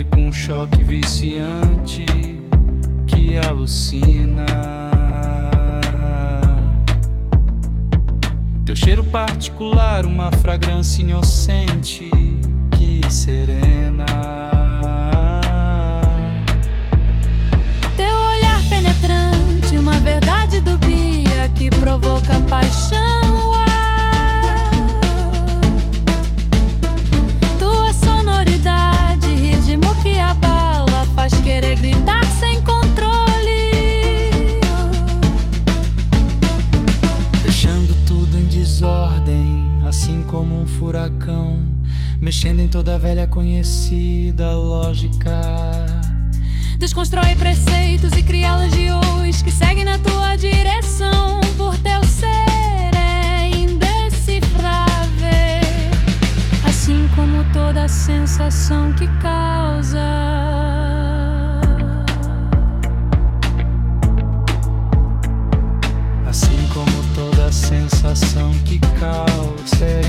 encontre com um choque viciante que alucina. Teu cheiro particular, uma fragrância inocente que serena. Teu olhar penetrante, uma verdade dubia que provoca paixão. Tua sonoridade, ritmo que abala, faz querer gritar sem controle. Deixando tudo em desordem, assim como um furacão, mexendo em toda a velha conhecida lógica. Desconstrói preceitos e cria legiões que seguem na tua direção. Por teu ser é indecifrável, assim como toda sensação que causa. Assim como toda sensação que causa.